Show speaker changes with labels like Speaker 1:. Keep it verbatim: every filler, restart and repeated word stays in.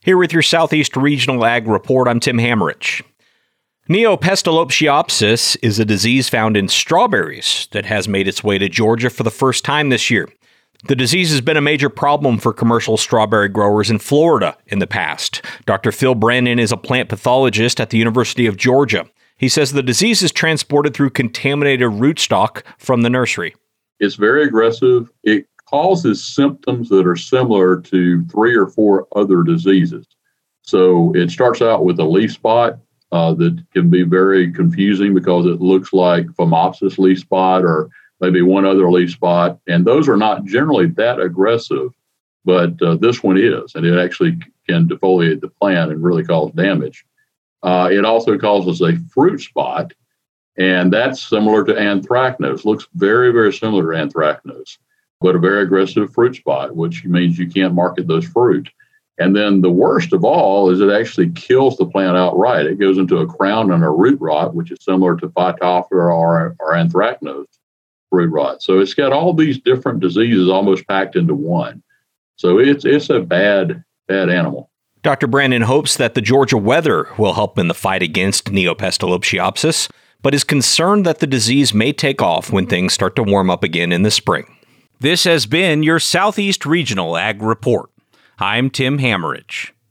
Speaker 1: Here with your Southeast Regional Ag Report, I'm Tim Hammerich. Neopestalopiopsis is a disease found in strawberries that has made its way to Georgia for the first time this year. The disease has been a major problem for commercial strawberry growers in Florida in the past. Doctor Phil Brannon is a plant pathologist at the University of Georgia. He says the disease is transported through contaminated rootstock from the nursery.
Speaker 2: It's very aggressive. It causes symptoms that are similar to three or four other diseases. So it starts out with a leaf spot uh, that can be very confusing because it looks like Phomopsis leaf spot or maybe one other leaf spot. And those are not generally that aggressive, but uh, this one is, and it actually can defoliate the plant and really cause damage. Uh, it also causes a fruit spot, and that's similar to anthracnose. Looks very, very similar to anthracnose, but a very aggressive fruit spot, which means you can't market those fruit. And then the worst of all is it actually kills the plant outright. It goes into a crown and a root rot, which is similar to Phytophthora or, or anthracnose root rot. So it's got all these different diseases almost packed into one. So it's it's a bad, bad animal.
Speaker 1: Doctor Brannon hopes that the Georgia weather will help in the fight against Neopestalopiopsis, but is concerned that the disease may take off when things start to warm up again in the spring. This has been your Southeast Regional Ag Report. I'm Tim Hammerich.